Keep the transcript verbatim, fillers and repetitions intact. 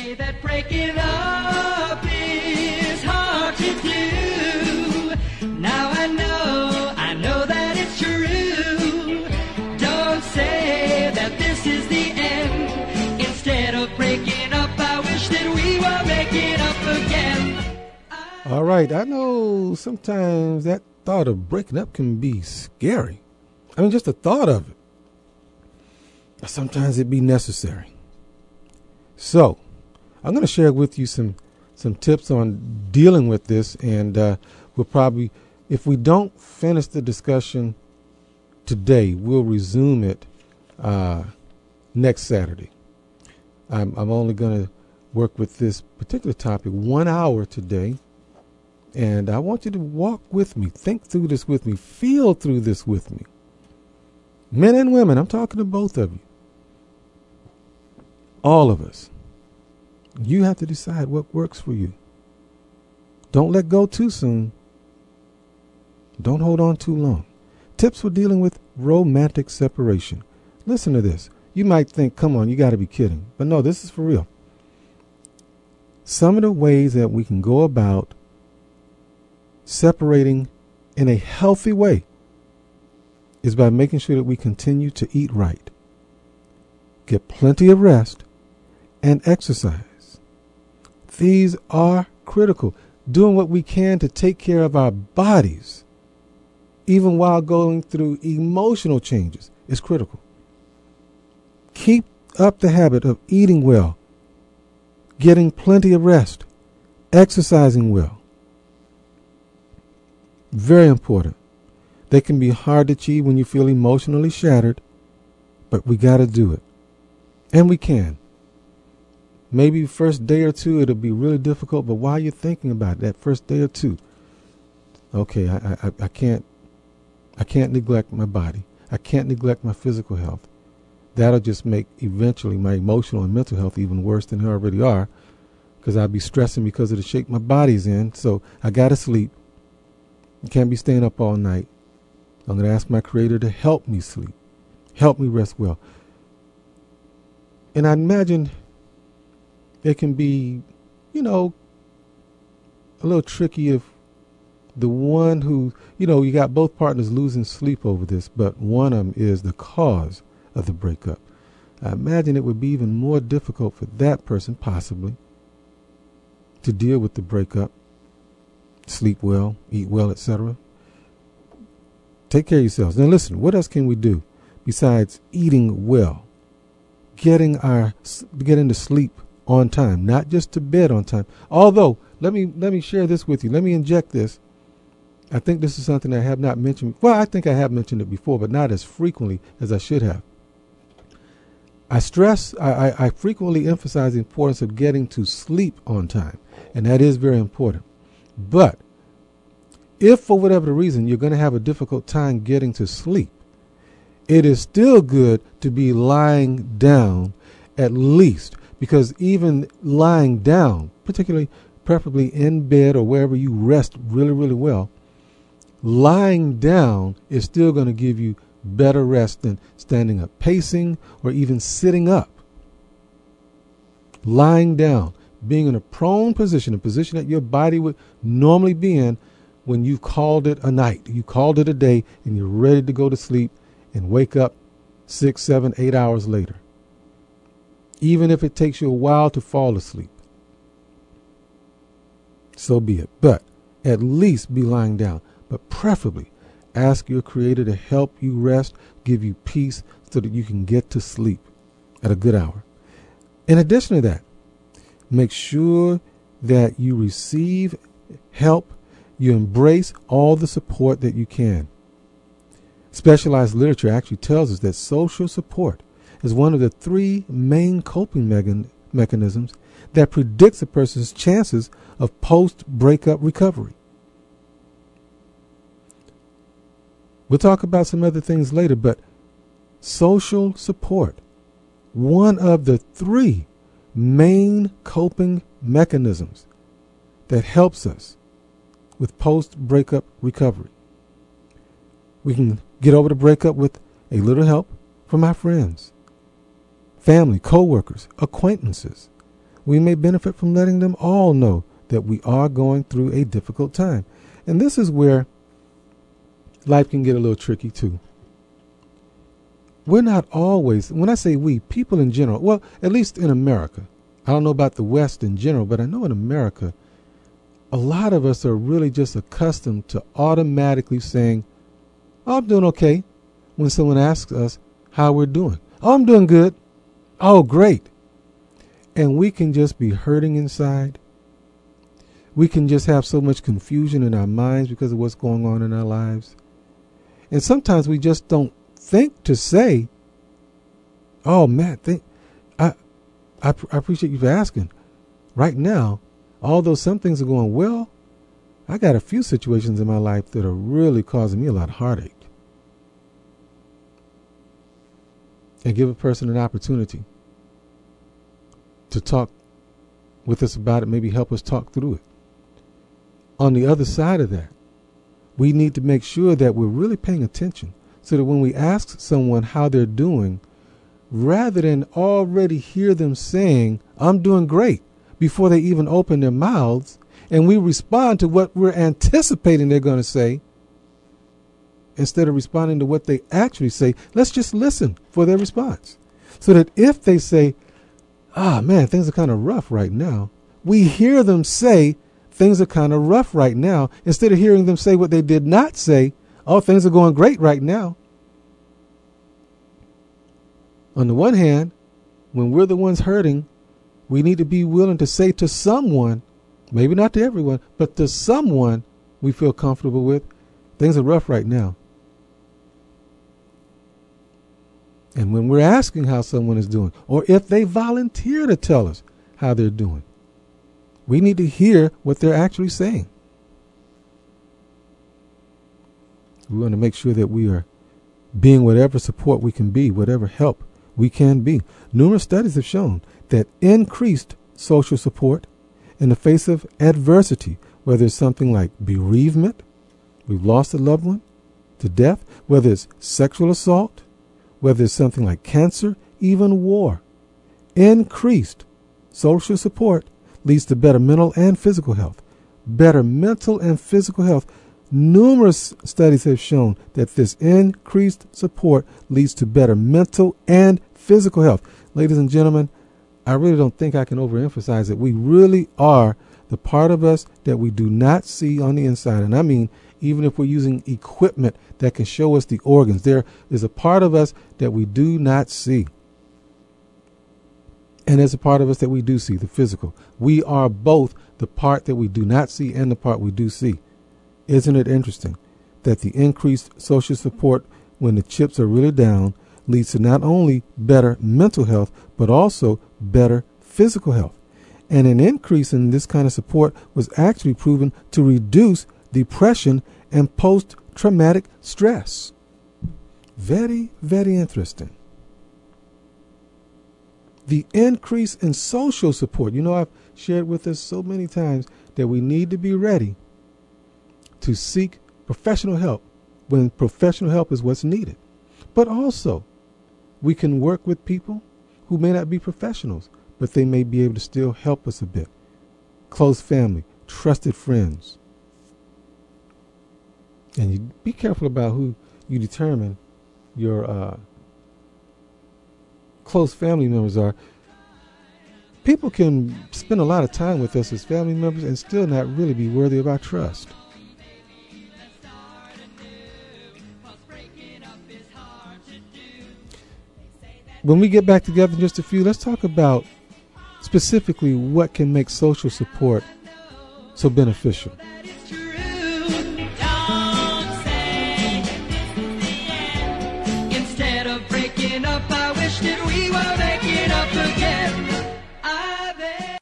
say that breaking up is hard to do. Now I know, I know that it's true. Don't say that this is the end. Instead of breaking up, I wish that we were making up again. All right, I know sometimes that thought of breaking up can be scary. I mean, just the thought of it. But sometimes it be necessary. So, I'm going to share with you some some tips on dealing with this, and uh, we'll probably, if we don't finish the discussion today, we'll resume it uh, next Saturday. I'm, I'm only going to work with this particular topic one hour today, and I want you to walk with me, think through this with me, feel through this with me. Men and women, I'm talking to both of you. All of us. You have to decide what works for you. Don't let go too soon. Don't hold on too long. Tips for dealing with romantic separation. Listen to this. You might think, come on, you got to be kidding. But no, this is for real. Some of the ways that we can go about separating in a healthy way is by making sure that we continue to eat right, get plenty of rest, and exercise. These are critical. Doing what we can to take care of our bodies, even while going through emotional changes, is critical. Keep up the habit of eating well, getting plenty of rest, exercising well. Very important. They can be hard to achieve when you feel emotionally shattered, but we got to do it. And we can. Maybe the first day or two it'll be really difficult, but while you're thinking about it, that first day or two, okay, I, I, I can't I can't neglect my body. I can't neglect my physical health. That'll just make eventually my emotional and mental health even worse than they already are, because I'll be stressing because of the shape my body's in. So I got to sleep. I can't be staying up all night. I'm going to ask my Creator to help me sleep, help me rest well. And I imagine it can be, you know, a little tricky if the one who, you know, you got both partners losing sleep over this, but one of them is the cause of the breakup. I imagine it would be even more difficult for that person, possibly, to deal with the breakup, sleep well, eat well, et cetera. Take care of yourselves. Now listen, what else can we do besides eating well, getting our getting to sleep on time, not just to bed on time? Although, let me let me share this with you. Let me inject this. I think this is something I have not mentioned. Well, I think I have mentioned it before, but not as frequently as I should have. I stress, I, I, I frequently emphasize the importance of getting to sleep on time, and that is very important. But if for whatever reason you're going to have a difficult time getting to sleep, it is still good to be lying down at least, because even lying down, particularly preferably in bed or wherever you rest really, really well, lying down is still going to give you better rest than standing up, pacing, or even sitting up. Lying down, being in a prone position, a position that your body would normally be in when you called it a night, you called it a day, and you're ready to go to sleep and wake up six, seven, eight hours later. Even if it takes you a while to fall asleep, so be it. But at least be lying down. But preferably ask your Creator to help you rest, give you peace, so that you can get to sleep at a good hour. In addition to that, make sure that you receive help, you embrace all the support that you can. Specialized literature actually tells us that social support is one of the three main coping mechan- mechanisms that predicts a person's chances of post-breakup recovery. We'll talk about some other things later, but social support, one of the three main coping mechanisms that helps us with post-breakup recovery. We can get over the breakup with a little help from our friends, family, co-workers, acquaintances. We may benefit from letting them all know that we are going through a difficult time. And this is where life can get a little tricky too. We're not always, when I say we, people in general, well, at least in America. I don't know about the West in general, but I know in America, a lot of us are really just accustomed to automatically saying, oh, I'm doing okay, when someone asks us how we're doing. Oh, I'm doing good. Oh, great. And we can just be hurting inside. We can just have so much confusion in our minds because of what's going on in our lives. And sometimes we just don't think to say, oh, Matt, think, I, I, I appreciate you for asking. Right now, although some things are going well, I got a few situations in my life that are really causing me a lot of heartache. And give a person an opportunity to talk with us about it, maybe help us talk through it. On the other side of that, we need to make sure that we're really paying attention so that when we ask someone how they're doing, rather than already hear them saying, I'm doing great, before they even open their mouths, and we respond to what we're anticipating they're going to say, instead of responding to what they actually say, let's just listen for their response. So that if they say, ah, man, things are kind of rough right now, we hear them say, things are kind of rough right now, instead of hearing them say what they did not say, oh, things are going great right now. On the one hand, when we're the ones hurting, we need to be willing to say to someone, maybe not to everyone, but to someone we feel comfortable with, things are rough right now. And when we're asking how someone is doing, or if they volunteer to tell us how they're doing, we need to hear what they're actually saying. We want to make sure that we are being whatever support we can be, whatever help we can be. Numerous studies have shown that increased social support in the face of adversity, whether it's something like bereavement, we've lost a loved one to death, whether it's sexual assault, whether it's something like cancer, even war, increased social support leads to better mental and physical health. Better mental and physical health. Numerous studies have shown that this increased support leads to better mental and physical health. Ladies and gentlemen, I really don't think I can overemphasize it. We really are the part of us that we do not see on the inside. And I mean, even if we're using equipment that can show us the organs, there is a part of us that we do not see. And there's a part of us that we do see, the physical. We are both the part that we do not see and the part we do see. Isn't it interesting that the increased social support when the chips are really down leads to not only better mental health, but also better physical health? And an increase in this kind of support was actually proven to reduce depression and post-traumatic stress. Very, very interesting. The increase in social support. You know, I've shared with us so many times that we need to be ready to seek professional help when professional help is what's needed. But also, we can work with people who may not be professionals, but they may be able to still help us a bit. Close family, trusted friends. And you be careful about who you determine your uh, close family members are. People can spend a lot of time with us as family members and still not really be worthy of our trust. When we get back together in just a few, let's talk about specifically what can make social support so beneficial. Instead of breaking up, I wish that we were making